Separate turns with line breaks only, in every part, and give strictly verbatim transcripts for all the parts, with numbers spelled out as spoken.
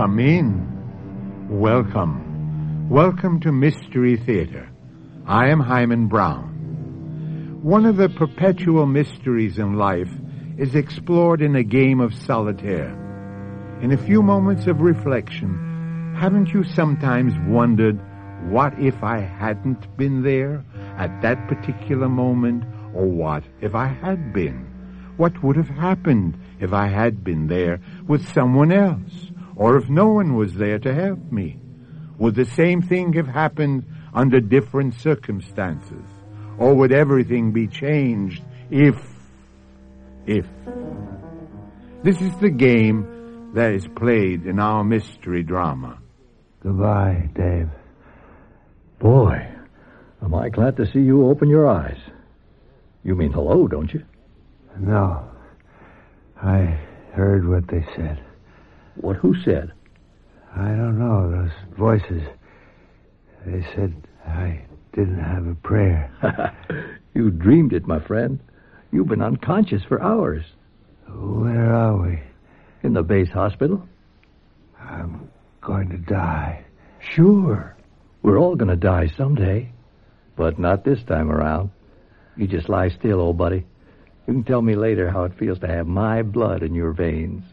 Come in. Welcome. Welcome to Mystery Theater. I am Hyman Brown. One of the perpetual mysteries in life is explored in a game of solitaire. In a few moments of reflection, haven't you sometimes wondered, what if I hadn't been there at that particular moment? Or what if I had been? What would have happened if I had been there with someone else? Or if no one was there to help me? Would the same thing have happened under different circumstances? Or would everything be changed if, if? This is the game that is played in our mystery drama.
Goodbye, Dave.
Boy, am I glad to see you open your eyes. You mean hello, don't you?
No. I heard what they said.
What, who said?
I don't know, those voices. They said I didn't have a prayer.
You dreamed it, my friend. You've been unconscious for hours.
Where are we?
In the base hospital.
I'm going to die.
Sure. We're all going to die someday. But not this time around. You just lie still, old buddy. You can tell me later how it feels to have my blood in your veins.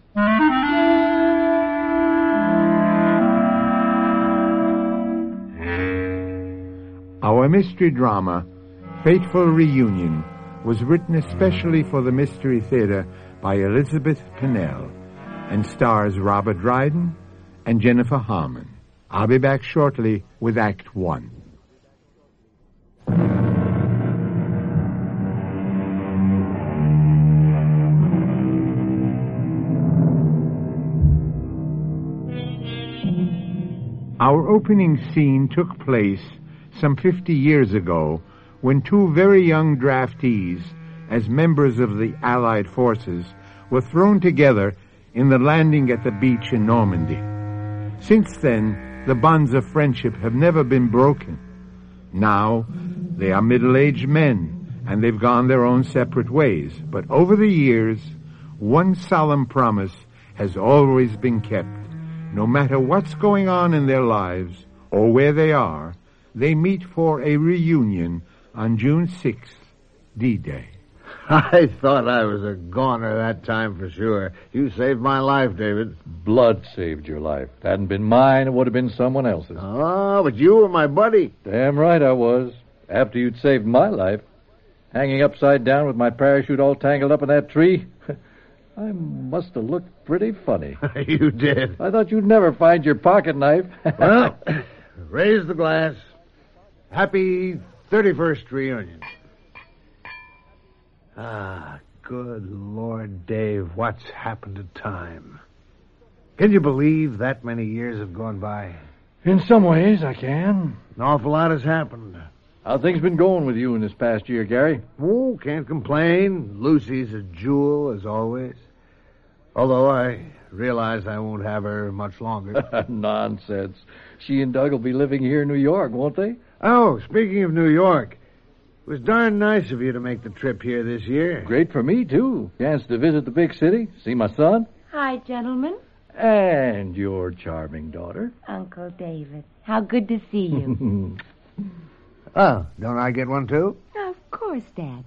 Our mystery drama, Fateful Reunion, was written especially for the Mystery Theater by Elizabeth Pennell and stars Robert Dryden and Jennifer Harmon. I'll be back shortly with Act One. Our opening scene took place some fifty years ago when two very young draftees, as members of the Allied forces, were thrown together in the landing at the beach in Normandy. Since then, the bonds of friendship have never been broken. Now, they are middle-aged men, and they've gone their own separate ways. But over the years, one solemn promise has always been kept. No matter what's going on in their lives or where they are, they meet for a reunion on June sixth, D-Day.
I thought I was a goner that time for sure. You saved my life, David.
Blood saved your life. If it hadn't been mine, it would have been someone else's.
Oh, but you were my buddy.
Damn right I was. After you'd saved my life. Hanging upside down with my parachute all tangled up in that tree. I must have looked pretty funny.
You did.
I thought you'd never find your pocket knife.
Well, raise the glass. Happy thirty-first reunion. Ah, good Lord, Dave, what's happened to time? Can you believe that many years have gone by?
In some ways, I can.
An awful lot has happened.
How things been going with you in this past year, Gary?
Oh, can't complain. Lucy's a jewel, as always. Although I realize I won't have her much longer.
Nonsense. She and Doug will be living here in New York, won't they?
Oh, speaking of New York, it was darn nice of you to make the trip here this year.
Great for me, too. Chance to visit the big city, see my son.
Hi, gentlemen.
And your charming daughter.
Uncle David. How good to see you.
Oh, don't I get one, too?
Of course, Dad.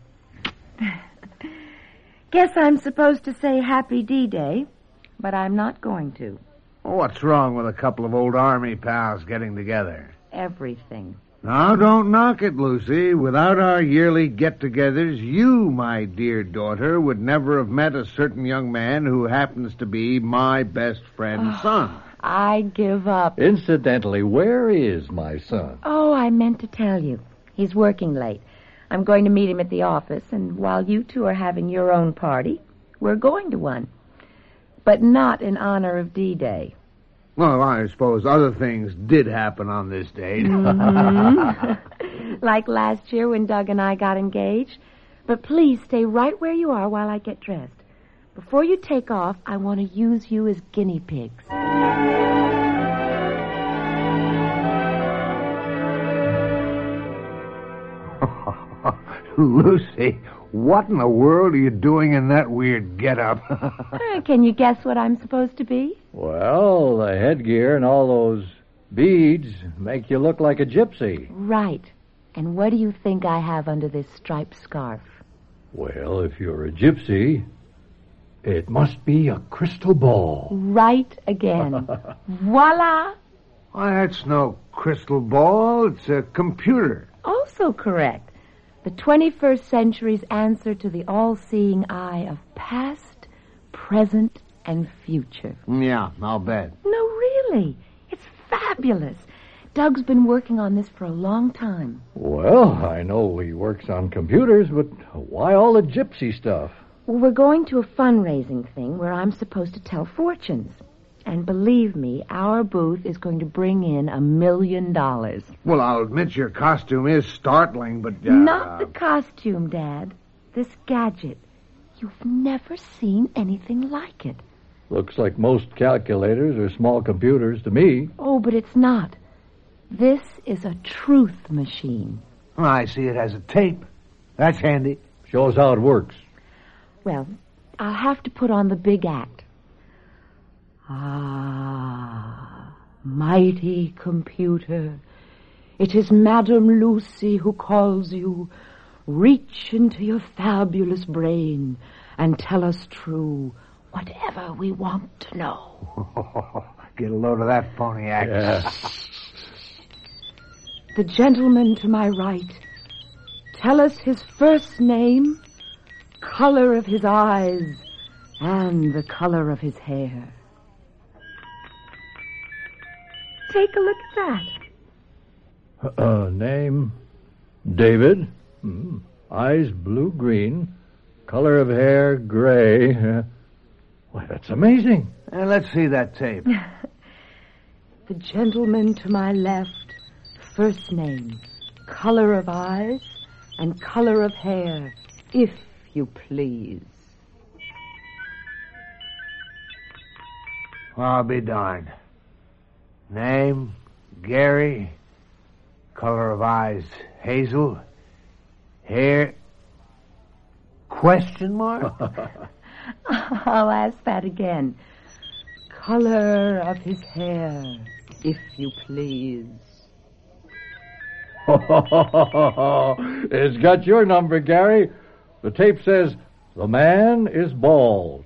Guess I'm supposed to say Happy D-Day, but I'm not going to.
Well, what's wrong with a couple of old Army pals getting together?
Everything.
Now, don't knock it, Lucy. Without our yearly get-togethers, you, my dear daughter, would never have met a certain young man who happens to be my best friend's
oh,
son.
I give up.
Incidentally, where is my son?
Oh, I meant to tell you. He's working late. I'm going to meet him at the office, and while you two are having your own party, we're going to one. But not in honor of D-Day.
Well, I suppose other things did happen on this date.
Mm-hmm. Like last year when Doug and I got engaged. But please stay right where you are while I get dressed. Before you take off, I want to use you as guinea pigs.
Lucy, what in the world are you doing in that weird get-up?
uh, can you guess what I'm supposed to be?
Well, the headgear and all those beads make you look like a gypsy.
Right. And what do you think I have under this striped scarf?
Well, if you're a gypsy, it must be a crystal ball.
Right again. Voila!
Why, that's no crystal ball. It's a computer.
Also correct. The twenty-first century's answer to the all-seeing eye of past, present, and future.
Yeah, I'll bet.
No, really. It's fabulous. Doug's been working on this for a long time.
Well, I know he works on computers, but why all the gypsy stuff?
Well, we're going to a fundraising thing where I'm supposed to tell fortunes. And believe me, our booth is going to bring in a million dollars.
Well, I'll admit your costume is startling, but... Uh,
Not the costume, Dad. This gadget. You've never seen anything like it.
Looks like most calculators are small computers to me.
Oh, but it's not. This is a truth machine.
Oh, I see it has a tape. That's handy.
Shows how it works.
Well, I'll have to put on the big act. Ah, mighty computer, it is Madame Lucy who calls you. Reach into your fabulous brain and tell us true whatever we want to know.
Get a load of that phony act.
Yeah.
The gentleman to my right, tell us his first name, color of his eyes, and the color of his hair. Take a look at that.
Uh, name, David. Hmm. Eyes blue-green. Color of hair, gray. Uh, why, that's amazing.
Uh, let's see that tape.
The gentleman to my left, first name, color of eyes, and color of hair, if you please.
I'll be darned. Name, Gary. Color of eyes, hazel. Hair, question mark?
I'll ask that again. Color of his hair, if you please.
It's got your number, Gary. The tape says, the man is bald.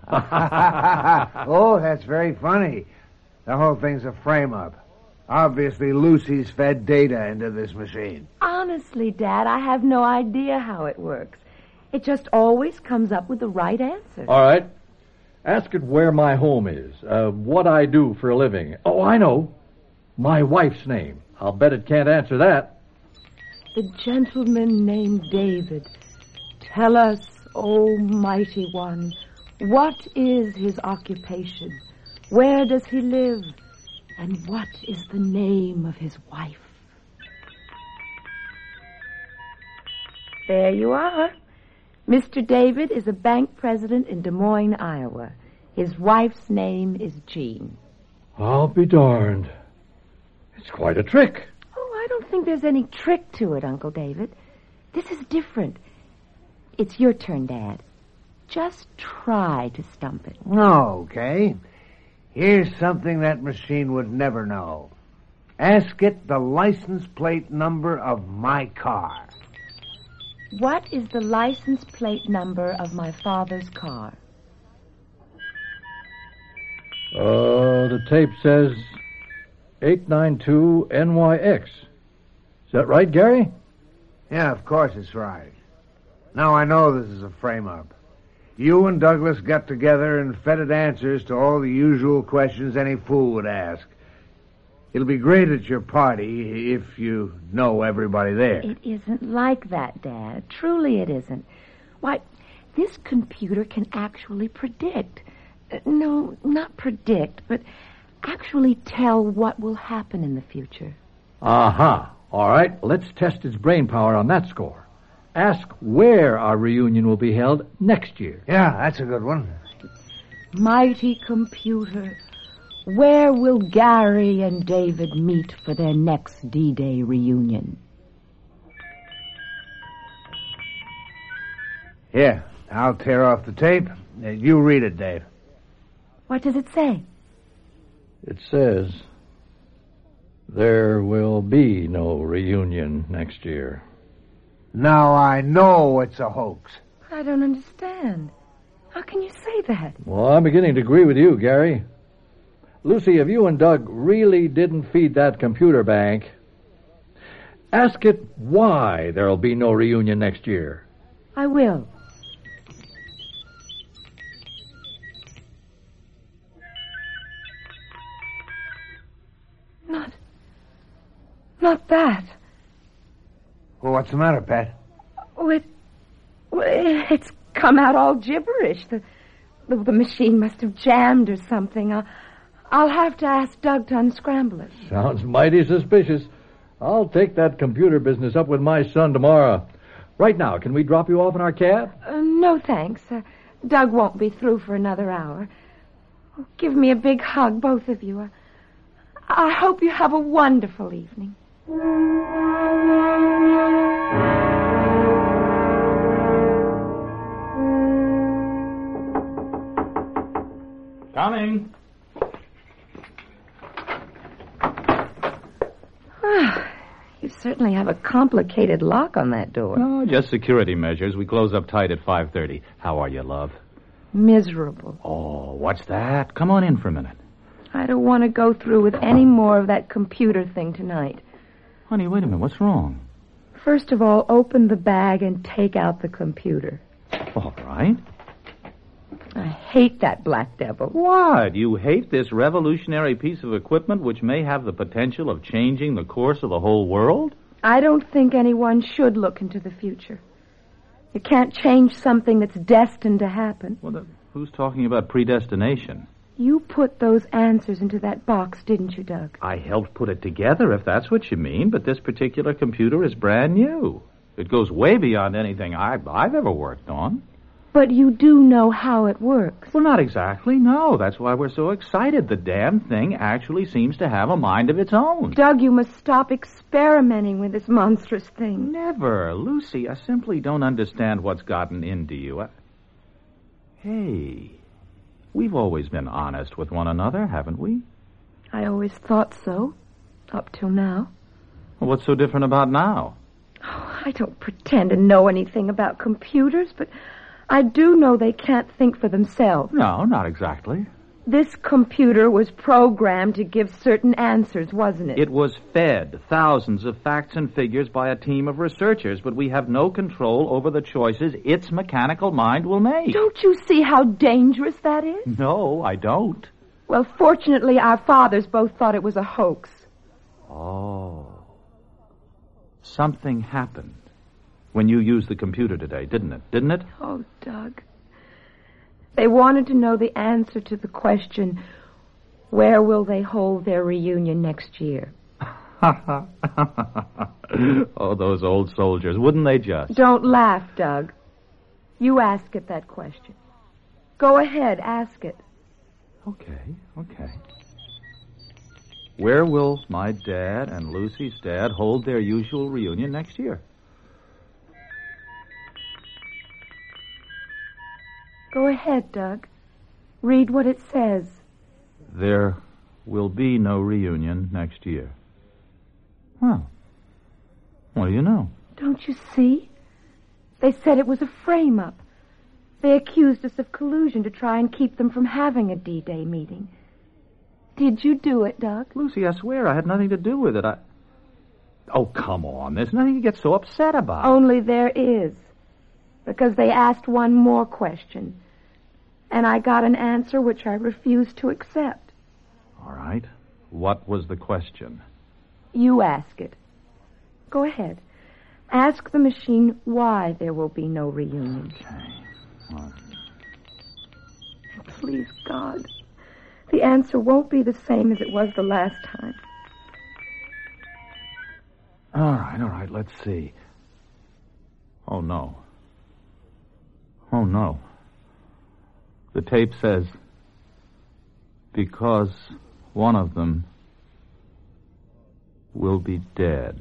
Oh, that's very funny. The whole thing's a frame-up. Obviously, Lucy's fed data into this machine.
Honestly, Dad, I have no idea how it works. It just always comes up with the right answer.
All right. Ask it where my home is, uh, what I do for a living. Oh, I know. My wife's name. I'll bet it can't answer that.
The gentleman named David. Tell us, O mighty one, what is his occupation? Where does he live? And what is the name of his wife? There you are. Mister David is a bank president in Des Moines, Iowa. His wife's name is Jean.
I'll be darned. It's quite a trick.
Oh, I don't think there's any trick to it, Uncle David. This is different. It's your turn, Dad. Just try to stump it.
Okay. Here's something that machine would never know. Ask it the license plate number of my car.
What is the license plate number of my father's car?
Uh, the tape says eight nine two N Y X. Is that right, Gary?
Yeah, of course it's right. Now I know this is a frame-up. You and Douglas got together and fed it answers to all the usual questions any fool would ask. It'll be great at your party if you know everybody there.
It isn't like that, Dad. Truly it isn't. Why, this computer can actually predict. Uh, no, not predict, but actually tell what will happen in the future.
Uh-huh. All right, let's test its brain power on that score. Ask where our reunion will be held next year.
Yeah, that's a good one.
Mighty computer, where will Gary and David meet for their next D-Day reunion?
Here, I'll tear off the tape. Uh, You read it, Dave.
What does it say?
It says there will be no reunion next year.
Now I know it's a hoax.
I don't understand. How can you say that?
Well, I'm beginning to agree with you, Gary. Lucy, if you and Doug really didn't feed that computer bank, ask it why there'll be no reunion next year.
I will. Not... Not that.
Well, what's the matter, Pat?
Oh, it... Well, it's come out all gibberish. The, the, the machine must have jammed or something. I'll, I'll have to ask Doug to unscramble it.
Sounds mighty suspicious. I'll take that computer business up with my son tomorrow. Right now, can we drop you off in our cab?
Uh, no, thanks. Uh, Doug won't be through for another hour. Oh, give me a big hug, both of you. Uh, I hope you have a wonderful evening.
Coming.
You certainly have a complicated lock on that door.
No, just security measures. We close up tight at five thirty. How are you, love?
Miserable.
Oh, what's that? Come on in for a minute.
I don't want to go through with any more of that computer thing tonight.
Honey, wait a minute. What's wrong?
First of all, open the bag and take out the computer.
All right.
I hate that black devil.
What? You hate this revolutionary piece of equipment which may have the potential of changing the course of the whole world?
I don't think anyone should look into the future. You can't change something that's destined to happen.
Well, then, who's talking about predestination?
You put those answers into that box, didn't you, Doug?
I helped put it together, if that's what you mean, but this particular computer is brand new. It goes way beyond anything I've, I've ever worked on.
But you do know how it works.
Well, not exactly, no. That's why we're so excited. The damn thing actually seems to have a mind of its own.
Doug, you must stop experimenting with this monstrous thing.
Never. Lucy, I simply don't understand what's gotten into you. I... Hey, we've always been honest with one another, haven't we?
I always thought so, up till now.
Well, what's so different about now?
Oh, I don't pretend to know anything about computers, but I do know they can't think for themselves.
No, not exactly.
This computer was programmed to give certain answers, wasn't it?
It was fed thousands of facts and figures by a team of researchers, but we have no control over the choices its mechanical mind will make.
Don't you see how dangerous that is?
No, I don't.
Well, fortunately, our fathers both thought it was a hoax.
Oh. Something happened when you used the computer today, didn't it? Didn't it?
Oh, Doug. They wanted to know the answer to the question, where will they hold their reunion next year?
Oh, those old soldiers. Wouldn't they just?
Don't laugh, Doug. You ask it that question. Go ahead, ask it.
Okay, okay. Where will my dad and Lucy's dad hold their usual reunion next year?
Go ahead, Doug. Read what it says.
There will be no reunion next year. Well, what do you know?
Don't you see? They said it was a frame-up. They accused us of collusion to try and keep them from having a D-Day meeting. Did you do it, Doug?
Lucy, I swear I had nothing to do with it. I... Oh, come on. There's nothing to get so upset about.
Only there is. Because they asked one more question. And I got an answer which I refused to accept.
All right. What was the question?
You ask it. Go ahead. Ask the machine why there will be no reunion.
Okay. Well...
Please, God, the answer won't be the same as it was the last time.
All right, all right, let's see. Oh, no. Oh, no. The tape says, because one of them will be dead.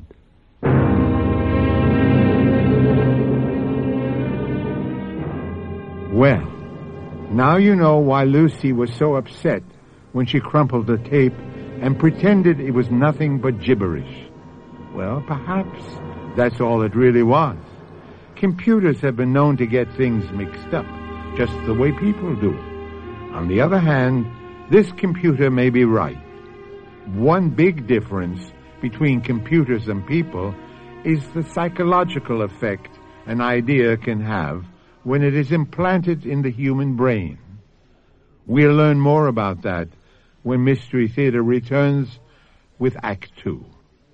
Well, now you know why Lucy was so upset when she crumpled the tape and pretended it was nothing but gibberish. Well, perhaps that's all it really was. Computers have been known to get things mixed up, just the way people do. On the other hand, this computer may be right. One big difference between computers and people is the psychological effect an idea can have when it is implanted in the human brain. We'll learn more about that when Mystery Theater returns with Act Two.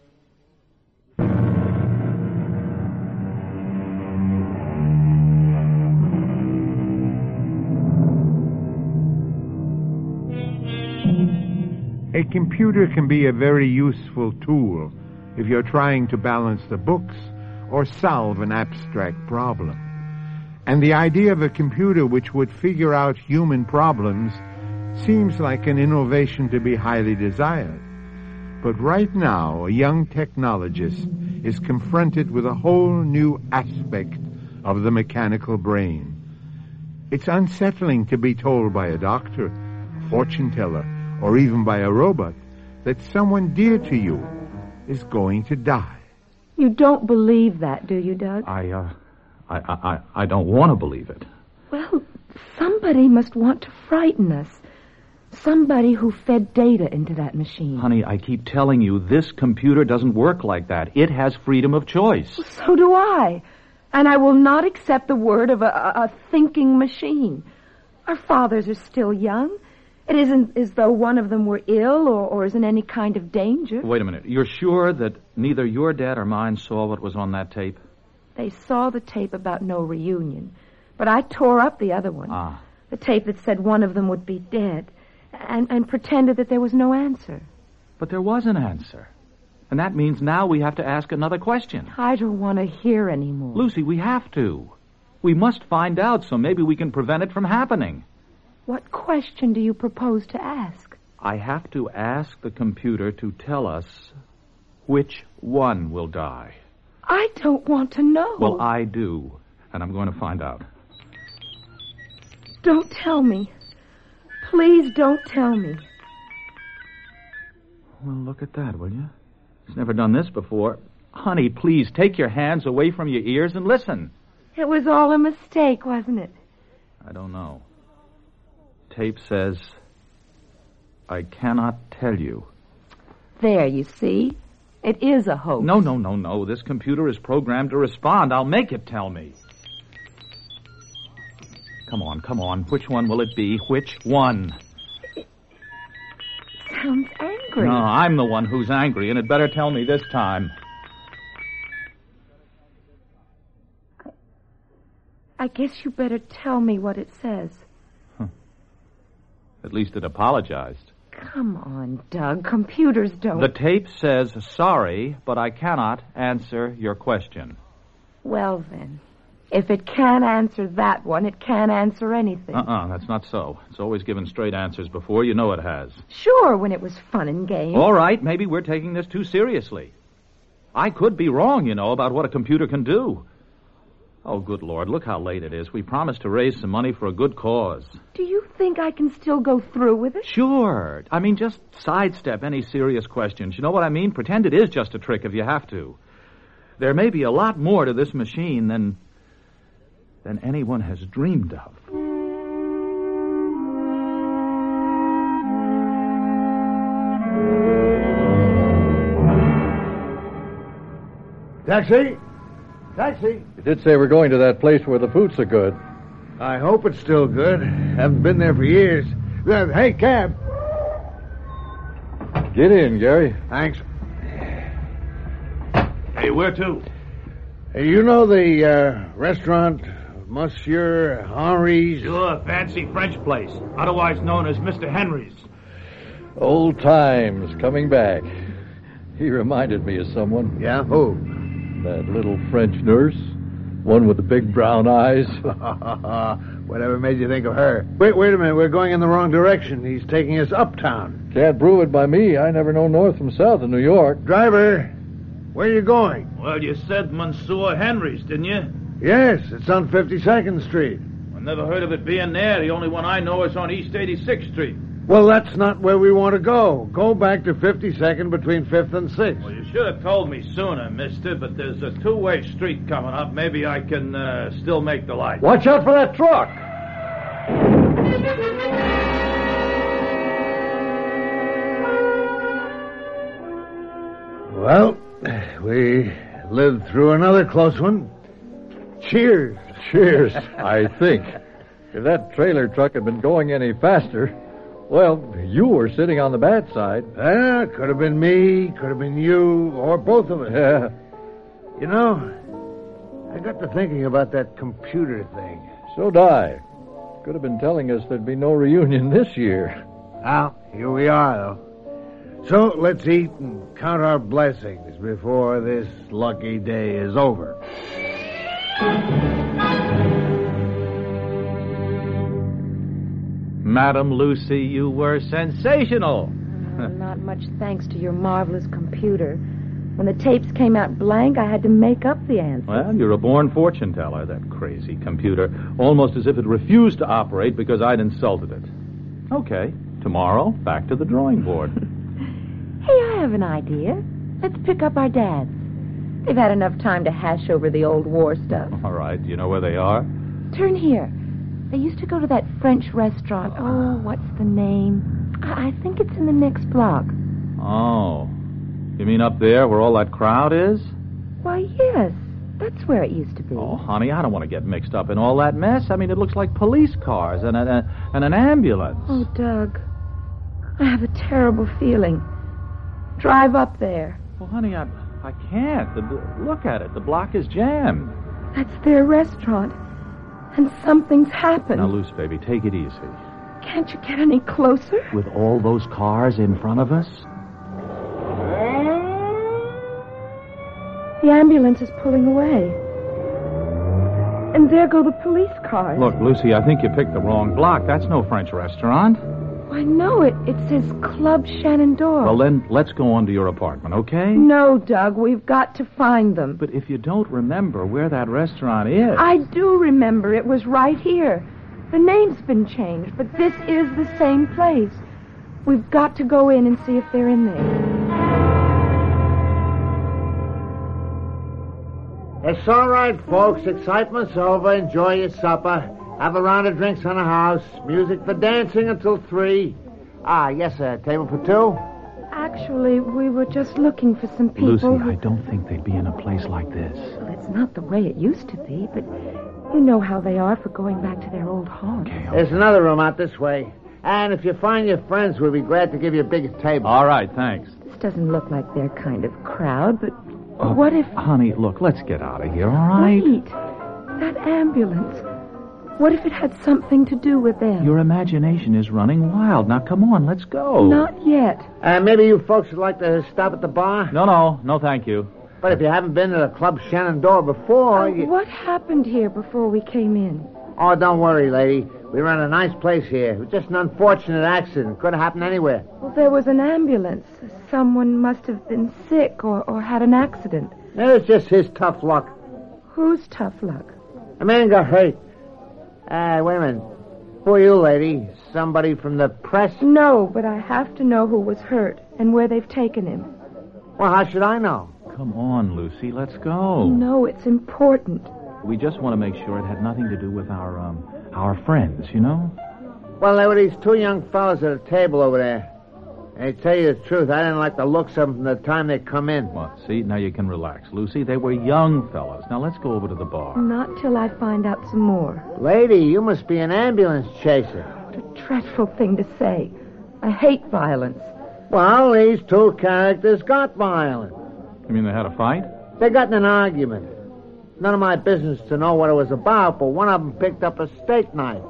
A computer can be a very useful tool if you're trying to balance the books or solve an abstract problem. And the idea of a computer which would figure out human problems seems like an innovation to be highly desired. But right now, a young technologist is confronted with a whole new aspect of the mechanical brain. It's unsettling to be told by a doctor, a fortune teller, or even by a robot that someone dear to you is going to die.
You don't believe that, do you, Doug?
I, uh, I, I, I don't want to believe it.
Well, somebody must want to frighten us. Somebody who fed data into that machine.
Honey, I keep telling you, this computer doesn't work like that. It has freedom of choice.
Well, so do I. And I will not accept the word of a, a, a thinking machine. Our fathers are still young. It isn't as though one of them were ill or, or is in any kind of danger.
Wait a minute. You're sure that neither your dad or mine saw what was on that tape?
They saw the tape about no reunion. But I tore up the other one.
Ah.
The tape that said one of them would be dead. And, and pretended that there was no answer.
But there was an answer. And that means now we have to ask another question.
I don't want to hear anymore.
Lucy, we have to. We must find out so maybe we can prevent it from happening.
What question do you propose to ask?
I have to ask the computer to tell us which one will die.
I don't want to know.
Well, I do, and I'm going to find out.
Don't tell me. Please don't tell me.
Well, look at that, will you? He's never done this before. Honey, please take your hands away from your ears and listen.
It was all a mistake, wasn't it?
I don't know. Tape says, I cannot tell you.
There, you see. It is a hoax.
No, no, no, no. This computer is programmed to respond. I'll make it tell me. Come on, come on. Which one will it be? Which one?
It sounds angry.
No, I'm the one who's angry, and it better tell me this time.
I, I guess you better tell me what it says.
At least it apologized.
Come on, Doug. Computers don't...
The tape says, sorry, but I cannot answer your question.
Well, then. If it can't answer that one, it can't answer anything.
Uh-uh, that's not so. It's always given straight answers before. You know it has.
Sure, when it was fun and games.
All right, maybe we're taking this too seriously. I could be wrong, you know, about what a computer can do. Oh, good Lord, look how late it is. We promised to raise some money for a good cause.
Do you think I can still go through with it?
Sure. I mean, just sidestep any serious questions. You know what I mean? Pretend it is just a trick if you have to. There may be a lot more to this machine than... than anyone has dreamed of.
Taxi? Taxi?
You did say we're going to that place where the food's so good.
I hope it's still good. Haven't been there for years. Uh, hey, cab.
Get in, Gary.
Thanks.
Hey, where to?
Hey, you know the uh, restaurant, Monsieur Henri's?
Sure, fancy French place, otherwise known as Mister Henry's.
Old times coming back. He reminded me of someone.
Yeah, who?
That little French nurse. One with the big brown eyes.
Whatever made you think of her? Wait, wait a minute. We're going in the wrong direction. He's taking us uptown.
Can't prove it by me. I never know north from south in New York.
Driver, where are you going?
Well, you said Monsieur Henry's, didn't you?
Yes, it's on fifty-second Street.
I never heard of it being there. The only one I know is on East eighty-sixth Street.
Well, that's not where we want to go. Go back to fifty-second between fifth and sixth.
Well, you should have told me sooner, mister, but there's a two-way street coming up. Maybe I can uh, still make the light.
Watch out for that truck!
Well, we lived through another close one. Cheers.
Cheers, I think. If that trailer truck had been going any faster, well, you were sitting on the bad side.
Ah, could have been me, could have been you, or both of us.
Yeah.
You know, I got to thinking about that computer thing.
So did I. Could have been telling us there'd be no reunion this year.
Well, here we are, though. So let's eat and count our blessings before this lucky day is over.
Madam Lucy, you were sensational.
Oh, not much thanks to your marvelous computer. When the tapes came out blank, I had to make up the answers.
Well, you're a born fortune teller, that crazy computer. Almost as if it refused to operate because I'd insulted it. Okay, tomorrow, back to the drawing board.
Hey, I have an idea. Let's pick up our dads. They've had enough time to hash over the old war stuff.
All right, do you know where they are?
Turn here. They used to go to that French restaurant. Oh, what's the name? I, I think it's in the next block.
Oh. You mean up there where all that crowd is?
Why, yes. That's where it used to be.
Oh, honey, I don't want to get mixed up in all that mess. I mean, it looks like police cars and, a, a, and an ambulance.
Oh, Doug. I have a terrible feeling. Drive up there.
Well, honey, I, I can't. The, look at it. The block is jammed.
That's their restaurant. And something's happened.
Now, Luce, baby, take it easy.
Can't you get any closer?
With all those cars in front of us?
The ambulance is pulling away. And there go the police cars.
Look, Lucy, I think you picked the wrong block. That's no French restaurant.
I know it. It says Club Shenandoah.
Well, then, let's go on to your apartment, okay?
No, Doug. We've got to find them.
But if you don't remember where that restaurant is...
I do remember. It was right here. The name's been changed, but this is the same place. We've got to go in and see if they're in there.
It's all right, folks. Excitement's over. Enjoy your supper. Have a round of drinks on the house. Music for dancing until three. Ah, yes, sir. Table for two?
Actually, we were just looking for some people.
Lucy,
who...
I don't think they'd be in a place like this.
Well, it's not the way it used to be, but you know how they are for going back to their old haunts.
Okay, okay.
There's another room out this way. And if you find your friends, we'll be glad to give you a bigger table.
All right, thanks.
This doesn't look like their kind of crowd, but
Uh,
what if...
Honey, look, let's get out of here, all right?
Wait. That ambulance. What if it had something to do with them?
Your imagination is running wild. Now, come on, let's go.
Not yet.
Uh, maybe you folks would like to stop at the bar?
No, no, no, thank you.
But if you haven't been to the Club Shenandoah before...
Uh,
you...
What happened here before we came in?
Oh, don't worry, lady. We run a nice place here. It was just an unfortunate accident. Could have happened anywhere.
Well, there was an ambulance. Someone must have been sick or, or had an accident.
It was just his tough luck.
Who's tough luck?
A man got hurt. Uh, wait a minute. Who are you, lady? Somebody from the press?
No, but I have to know who was hurt and where they've taken him.
Well, how should I know?
Come on, Lucy, let's go.
No, it's important.
We just want to make sure it had nothing to do with our, um, our friends, you know?
Well, there were these two young fellas at a table over there. And to tell you the truth, I didn't like the looks of them from the time they come in.
What, see, now you can relax. Lucy, they were young fellas. Now let's go over to the bar.
Not till I find out some more.
Lady, you must be an ambulance chaser.
What a dreadful thing to say. I hate violence.
Well, these two characters got violent.
You mean they had a fight?
They got in an argument. None of my business to know what it was about, but one of them picked up a steak knife.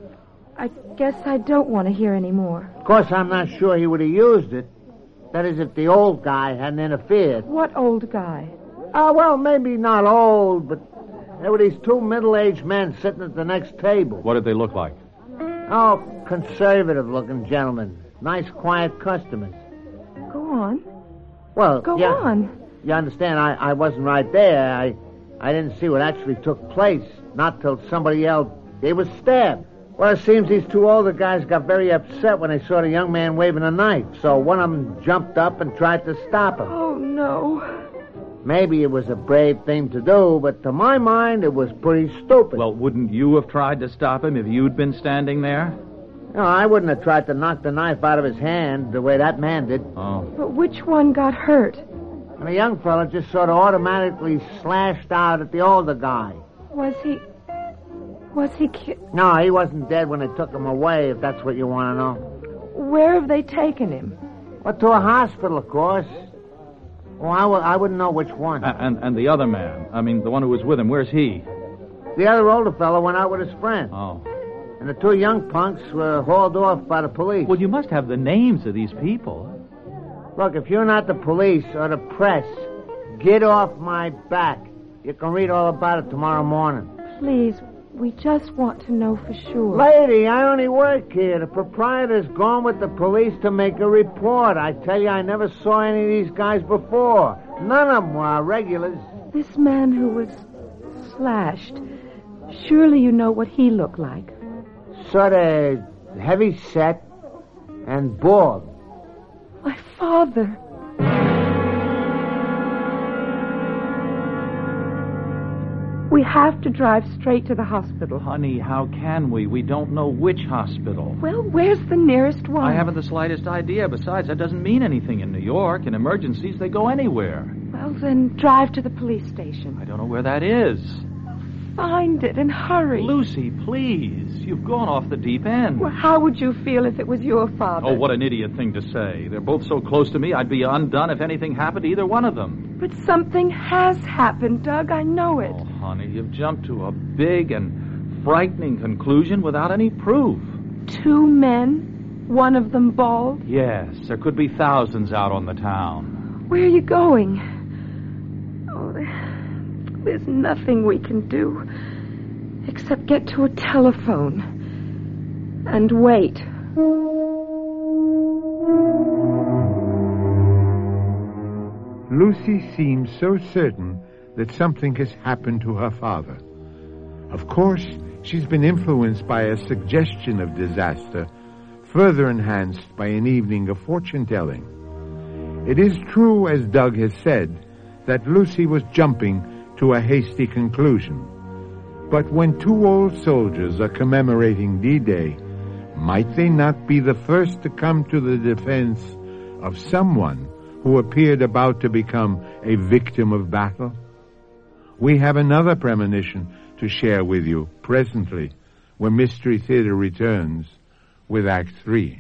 I guess I don't want to hear any more.
Of course, I'm not sure he would have used it. That is, if the old guy hadn't interfered.
What old guy?
Ah, uh, well, maybe not old, but there were these two middle-aged men sitting at the next table.
What did they look like?
Oh, conservative-looking gentlemen. Nice, quiet customers.
Go on.
Well,
Go
yeah,
on.
You understand, I, I wasn't right there. I, I didn't see what actually took place. Not till somebody yelled, they was stabbed. Well, it seems these two older guys got very upset when they saw the young man waving a knife, so one of them jumped up and tried to stop him.
Oh, no.
Maybe it was a brave thing to do, but to my mind, it was pretty stupid.
Well, wouldn't you have tried to stop him if you'd been standing there?
No, I wouldn't have tried to knock the knife out of his hand the way that man did.
Oh.
But which one got hurt?
And the young fella just sort of automatically slashed out at the older guy.
Was he... Was he... Ki-
No, he wasn't dead when they took him away, if that's what you want to know.
Where have they taken him?
Well, to a hospital, of course. Well, I, w- I wouldn't know which one.
A- and and the other man, I mean, the one who was with him, where's he?
The other older fellow went out with his friend.
Oh.
And the two young punks were hauled off by the police.
Well, you must have the names of these people.
Look, if you're not the police or the press, get off my back. You can read all about it tomorrow morning.
Please, we just want to know for sure.
Lady, I only work here. The proprietor's gone with the police to make a report. I tell you, I never saw any of these guys before. None of them were regulars.
This man who was slashed, surely you know what he looked like.
Sort of heavy set and bald.
My father. We have to drive straight to the hospital.
Honey, how can we? We don't know which hospital.
Well, where's the nearest one?
I haven't the slightest idea. Besides, that doesn't mean anything in New York. In emergencies, they go anywhere.
Well, then drive to the police station.
I don't know where that is.
Find it and hurry.
Lucy, please. You've gone off the deep end.
Well, how would you feel if it was your father?
Oh, what an idiot thing to say. They're both so close to me, I'd be undone if anything happened to either one of them.
But something has happened, Doug. I know it.
Oh, honey, you've jumped to a big and frightening conclusion without any proof.
Two men, one of them bald.
Yes, there could be thousands out on the town.
Where are you going? Oh, there's nothing we can do except get to a telephone and wait.
Lucy seems so certain that something has happened to her father. Of course, she's been influenced by a suggestion of disaster, further enhanced by an evening of fortune-telling. It is true, as Doug has said, that Lucy was jumping to a hasty conclusion. But when two old soldiers are commemorating D-Day, might they not be the first to come to the defense of someone who appeared about to become a victim of battle? We have another premonition to share with you presently when Mystery Theater returns with Act Three.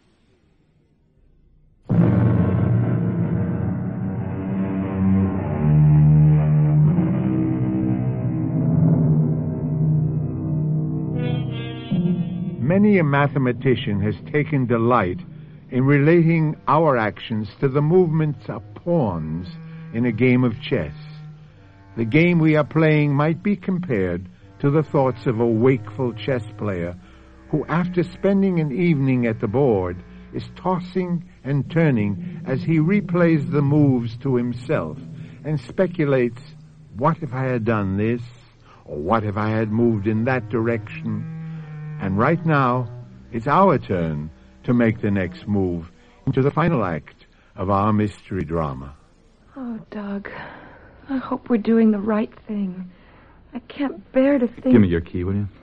Many a mathematician has taken delight in relating our actions to the movements of pawns in a game of chess. The game we are playing might be compared to the thoughts of a wakeful chess player who, after spending an evening at the board, is tossing and turning as he replays the moves to himself and speculates, what if I had done this? Or what if I had moved in that direction? And right now, it's our turn to make the next move into the final act of our mystery drama.
Oh, Doug, I hope we're doing the right thing. I can't bear to think...
Give me your key, will you?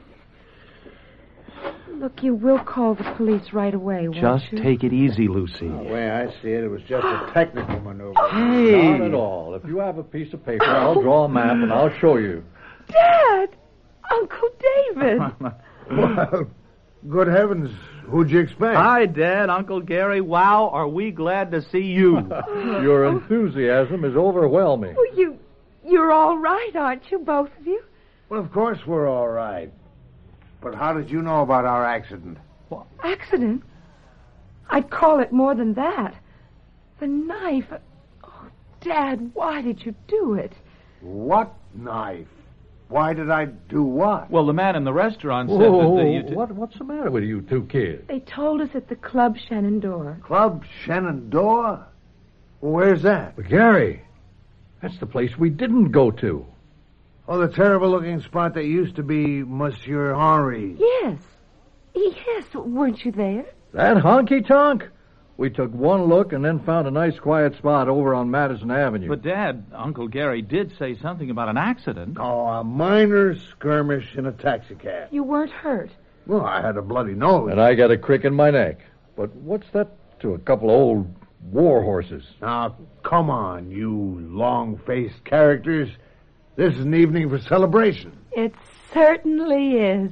Look, you will call the police right away, won't
Just
you?
take it easy, Lucy.
The way I see it, it was just a technical maneuver.
Hey!
Not at all. If you have a piece of paper, I'll draw a map and I'll show you.
Dad! Uncle David!
Well, good heavens, who'd you expect?
Hi, Dad, Uncle Gary. Wow, are we glad to see you.
Your enthusiasm is overwhelming.
Well, you, you're all right, aren't you, both of you?
Well, of course we're all right. But how did you know about our accident?
Accident? I'd call it more than that. The knife. Oh, Dad, why did you do it?
What knife? Why did I do what?
Well, the man in the restaurant said
Whoa,
that... Uh, you t-
what, what's the matter with you two kids?
They told us at the Club Shenandoah.
Club Shenandoah? Where's that?
But Gary, that's the place we didn't go to.
Oh, the terrible-looking spot that used to be Monsieur Henri.
Yes. Yes, weren't you there?
That honky-tonk? We took one look and then found a nice quiet spot over on Madison Avenue.
But, Dad, Uncle Gary did say something about an accident.
Oh, a minor skirmish in a taxicab.
You weren't hurt.
Well, I had a bloody nose.
And I got a crick in my neck. But what's that to a couple of old war horses?
Now, come on, you long-faced characters. This is an evening for celebration.
It certainly is.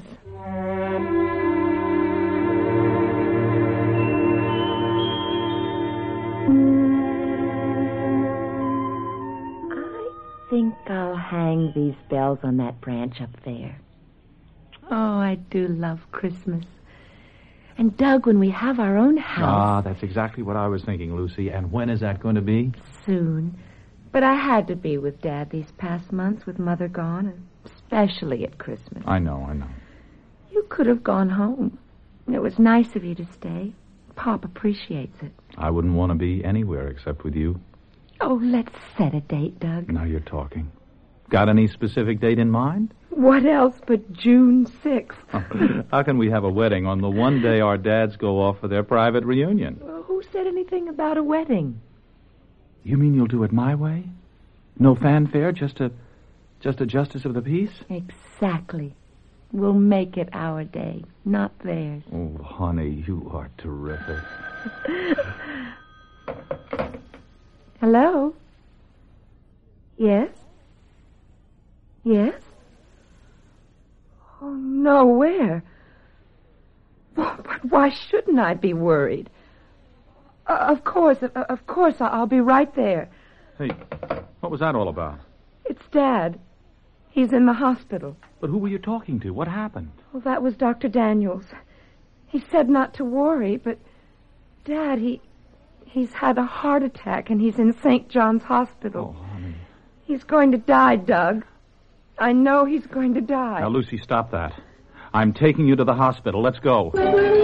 I think I'll hang these bells on that branch up there. Oh, I do love Christmas. And, Doug, when we have our own house...
Ah, that's exactly what I was thinking, Lucy. And when is that going to be?
Soon. But I had to be with Dad these past months with Mother gone, and especially at Christmas.
I know, I know.
You could have gone home. It was nice of you to stay. Pop appreciates it.
I wouldn't want to be anywhere except with you.
Oh, let's set a date, Doug.
Now you're talking. Got any specific date in mind?
What else but June sixth?
How can we have a wedding on the one day our dads go off for their private reunion?
Well, who said anything about a wedding?
You mean you'll do it my way? No fanfare, just a, just a justice of the peace?
Exactly. We'll make it our day, not theirs.
Oh, honey, you are terrific.
Hello? Yes? Yes? Oh, no, where? But why shouldn't I be worried? Uh, of course, uh, of course, I'll be right there.
Hey, what was that all about?
It's Dad. He's in the hospital.
But who were you talking to? What happened?
Well, that was Doctor Daniels. He said not to worry, but, Dad, he... he's had a heart attack, and he's in Saint John's Hospital.
Oh, honey.
He's going to die, Doug. I know he's going to die.
Now, Lucy, stop that. I'm taking you to the hospital. Let's go.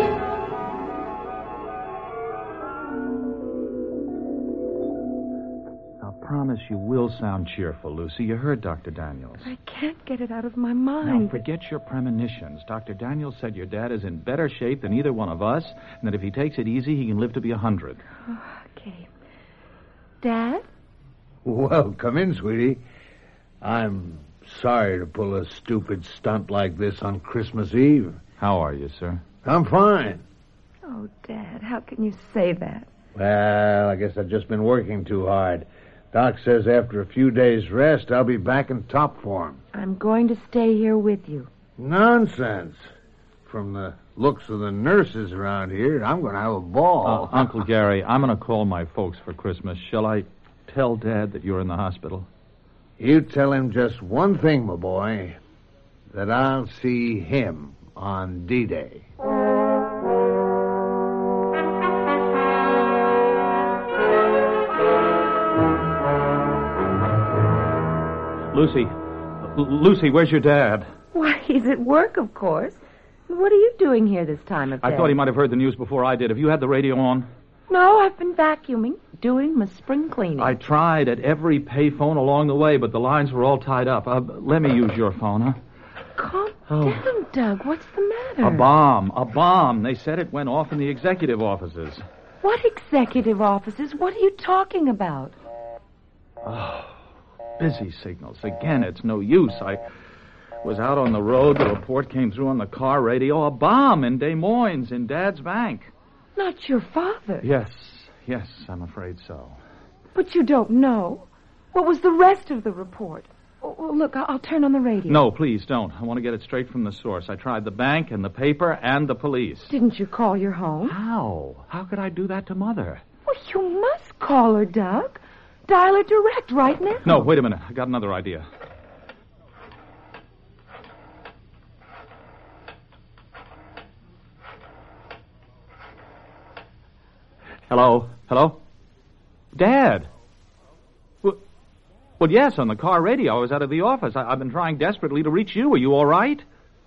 Now, promise you will sound cheerful, Lucy. You heard Doctor Daniels.
I can't get it out of my mind.
Now, forget your premonitions. Doctor Daniels said your dad is in better shape than either one of us, and that if he takes it easy, he can live to be a hundred.
Oh, okay. Dad?
Well, come in, sweetie. I'm sorry to pull a stupid stunt like this on Christmas Eve.
How are you, sir?
I'm fine.
Oh, Dad, how can you say that?
Well, I guess I've just been working too hard. Doc says after a few days' rest, I'll be back in top form.
I'm going to stay here with you.
Nonsense. From the looks of the nurses around here, I'm going to have a ball.
Uh, Uncle Gary, I'm going to call my folks for Christmas. Shall I tell Dad that you're in the hospital?
You tell him just one thing, my boy, that I'll see him on D-Day.
Lucy, L- Lucy, where's your dad?
Why, he's at work, of course. What are you doing here this time of day?
I thought he might have heard the news before I did. Have you had the radio on?
No, I've been vacuuming, doing my spring cleaning.
I tried at every payphone along the way, but the lines were all tied up. Uh, let me use your phone, huh?
Calm
Oh.
down, Doug. What's the matter?
A bomb. A bomb. They said it went off in the executive offices.
What executive offices? What are you talking about?
Oh, busy signals. Again, it's no use. I was out on the road. The report came through on the car radio. A bomb in Des Moines, in Dad's bank.
Not your father.
Yes, yes, I'm afraid so.
But you don't know. What was the rest of the report? Oh, look, I'll, I'll turn on the radio.
No, please don't. I want to get it straight from the source. I tried the bank and the paper and the police.
Didn't you call your home?
How? How could I do that to Mother?
Well, you must call her, Doug. Dial her direct right now.
No, wait a minute. I got another idea. Hello? Hello? Dad! Well, well, yes, on the car radio. I was out of the office. I, I've been trying desperately to reach you. Are you all right?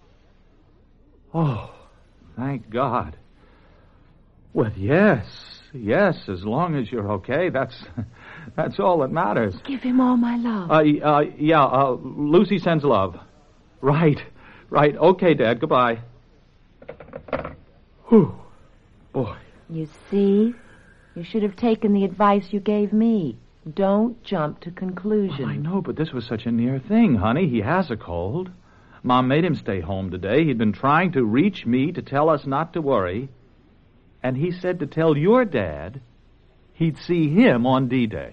Oh, thank God. Well, yes, yes, as long as you're okay, that's that's all that matters.
Give him all my love.
Uh, uh yeah, uh, Lucy sends love. Right, right. Okay, Dad, goodbye. Whew. Boy.
You see? You should have taken the advice you gave me. Don't jump to conclusions.
Well, I know, but this was such a near thing, honey. He has a cold. Mom made him stay home today. He'd been trying to reach me to tell us not to worry. And he said to tell your dad he'd see him on D-Day.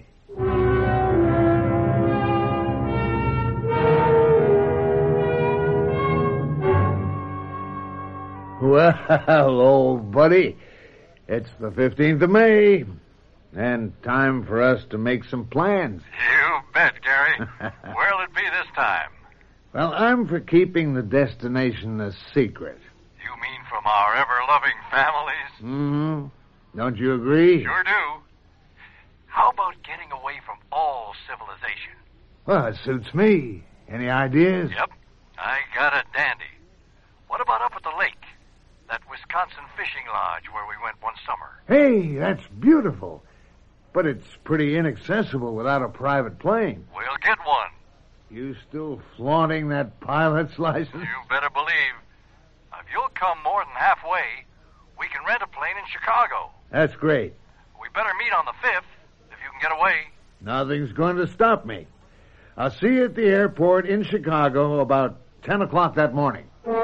Well, old buddy, it's the fifteenth of May, and time for us to make some plans.
You bet, Gary. Where'll it be this time?
Well, I'm for keeping the destination a secret.
You mean from our ever-loving families?
Mm-hmm. Don't you agree?
Sure do. How about getting away from all civilization?
Well, it suits me. Any ideas?
Yep, I got a dandy. What about up at the lake? That Wisconsin fishing lodge where we went one summer.
Hey, that's beautiful. But it's pretty inaccessible without a private plane.
We'll get one.
You still flaunting that pilot's license?
You better believe. If you'll come more than halfway, we can rent a plane in Chicago.
That's great.
We better meet on the fifth, if you can get away.
Nothing's going to stop me. I'll see you at the airport in Chicago about ten o'clock that morning.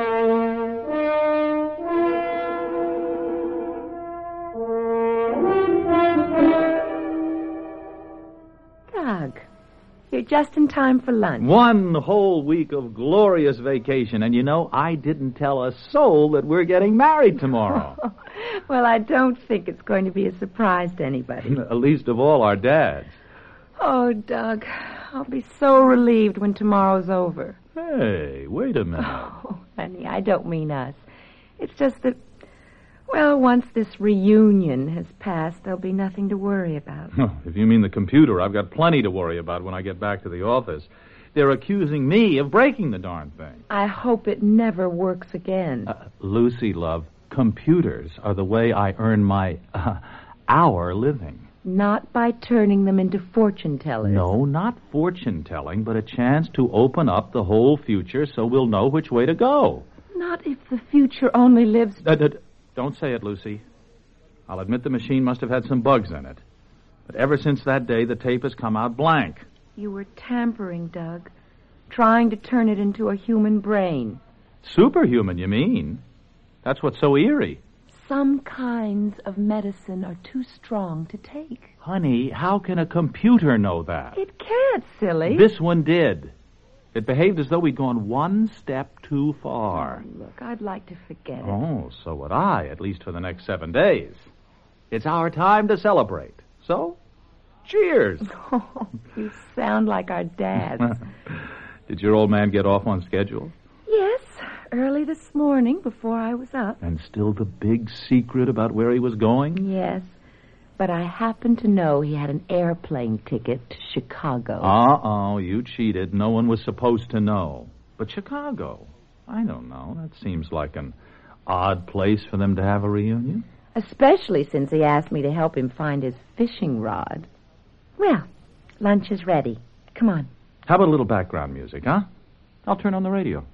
Doug, you're just in time for lunch.
One whole week of glorious vacation. And you know, I didn't tell a soul that we're getting married tomorrow.
Well, I don't think it's going to be a surprise to anybody.
Least of all our dads.
Oh, Doug, I'll be so relieved when tomorrow's over.
Hey, wait a minute.
Oh, honey, I don't mean us. It's just that, well, once this reunion has passed, there'll be nothing to worry about.
If you mean the computer, I've got plenty to worry about when I get back to the office. They're accusing me of breaking the darn thing.
I hope it never works again.
Uh, Lucy, love, computers are the way I earn my, uh, our living.
Not by turning them into fortune tellers.
No, not fortune-telling, but a chance to open up the whole future so we'll know which way to go.
Not if the future only lives...
Uh, uh, don't say it, Lucy. I'll admit the machine must have had some bugs in it. But ever since that day, the tape has come out blank.
You were tampering, Doug. Trying to turn it into a human brain.
Superhuman, you mean? That's what's so eerie.
Some kinds of medicine are too strong to take.
Honey, how can a computer know that?
It can't, silly.
This one did. It behaved as though we'd gone one step too far.
Oh, look, I'd like to forget it.
Oh, so would I, at least for the next seven days. It's our time to celebrate. So, cheers.
Oh, you sound like our dads.
Did your old man get off on schedule?
Yes, early this morning before I was up.
And still the big secret about where he was going?
Yes, but I happen to know he had an airplane ticket to Chicago.
Uh-oh, you cheated. No one was supposed to know. But Chicago, I don't know. That seems like an odd place for them to have a reunion.
Especially since he asked me to help him find his fishing rod. Well, lunch is ready. Come on.
How about a little background music, huh? I'll turn on the radio.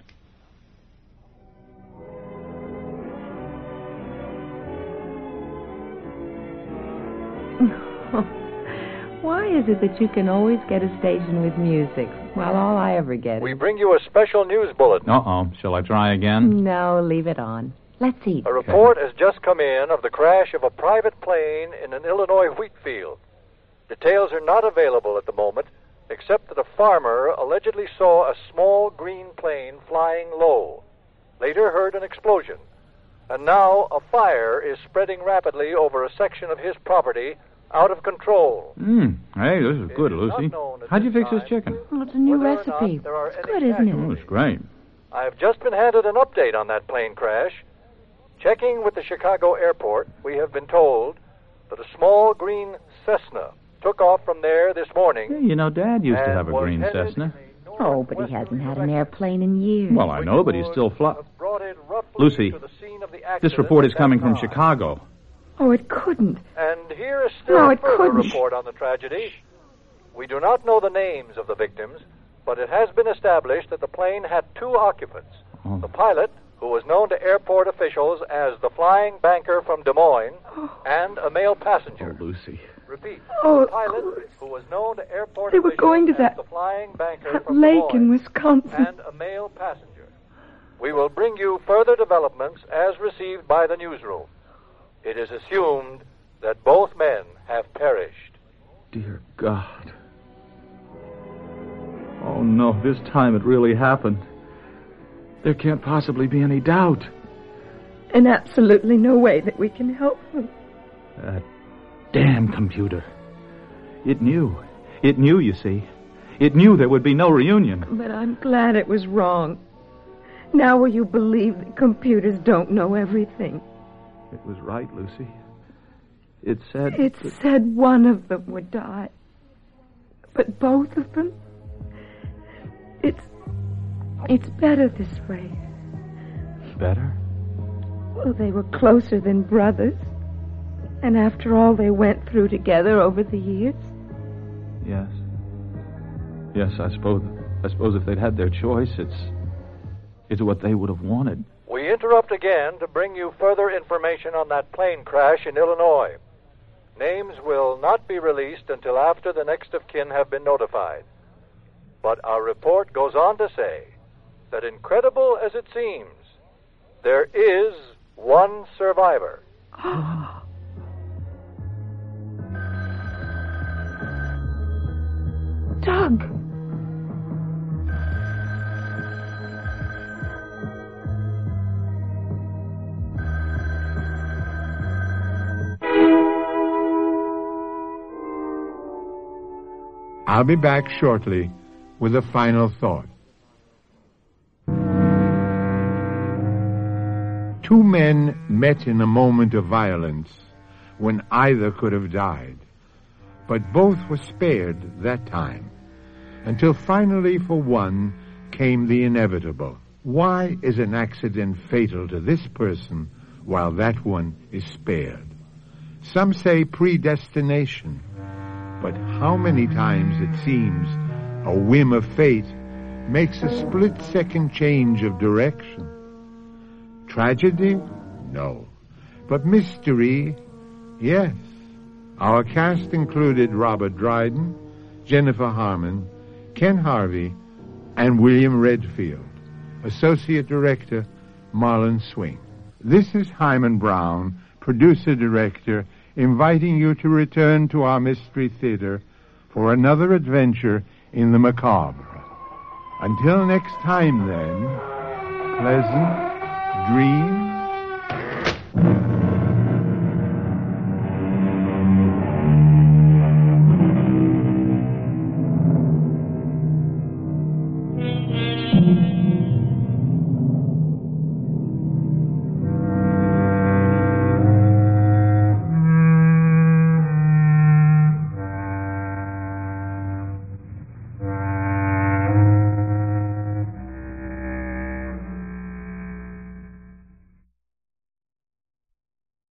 Why is it that you can always get a station with music? Well, all I ever get
We
is...
bring you a special news bulletin.
Uh-oh. Shall I try again?
No, leave it on. Let's eat.
A report has just come in of the crash of a private plane in an Illinois wheat field. Details are not available at the moment, except that a farmer allegedly saw a small green plane flying low, later heard an explosion, and now a fire is spreading rapidly over a section of his property out of control.
Mm. Hey, this is good,
It is not
Lucy.
known at
How'd you
this
fix this
time
chicken?
Well, it's a new
whether or
recipe.
not there are
It's
any
good, isn't it?
Oh, it's great.
I've just been handed an update on that plane crash. Checking with the Chicago airport, we have been told that a small green Cessna took off from there this morning.
Yeah, you know, Dad used to
and
have a
was
green
headed
Cessna.
in a
Oh, but he hasn't had an airplane in years.
Well, I know, but he's still fly...
have brought it roughly
Lucy,
to the scene of the
This
accident
report is
at
coming
that
from
time.
Chicago.
Oh, it couldn't.
And here is still
No,
a
it
further
couldn't.
report on the tragedy. We do not know the names of the victims, but it has been established that the plane had two occupants,
Oh.
the pilot, who was known to airport officials as the flying banker from Des Moines,
Oh.
and a male passenger.
Oh, Lucy.
Repeat.
Oh,
the
of
pilot
course.
who was known to airport
They were
officials
going to
as
that-
the flying banker
That
from Des
lake in
Moines,
Wisconsin.
and a male passenger. We will bring you further developments as received by the newsroom. It is assumed that both men have perished.
Dear God. Oh, no, this time it really happened. There can't possibly be any doubt.
And absolutely no way that we can help them.
That damn computer. It knew. It knew, you see. It knew there would be no reunion.
But I'm glad it was wrong. Now will you believe that computers don't know everything?
It was right, Lucy. It said...
It
that-
said one of them would die. But both of them? It's... It's better this way.
Better?
Well, they were closer than brothers. And after all they went through together over the years.
Yes. Yes, I suppose... I suppose if they'd had their choice, it's... It's what they would have wanted.
We interrupt again to bring you further information on that plane crash in Illinois. Names will not be released until after the next of kin have been notified. But our report goes on to say that, incredible as it seems, there is one survivor.
Doug!
I'll be back shortly with a final thought. Two men met in a moment of violence when either could have died, but both were spared that time, until finally for one came the inevitable. Why is an accident fatal to this person while that one is spared? Some say predestination. But how many times it seems a whim of fate makes a split-second change of direction? Tragedy? No. But mystery? Yes. Our cast included Robert Dryden, Jennifer Harmon, Ken Harvey, and William Redfield. Associate Director, Marlon Swing. This is Hyman Brown, Producer-Director, inviting you to return to our Mystery Theater for another adventure in the macabre. Until next time, then, pleasant dreams.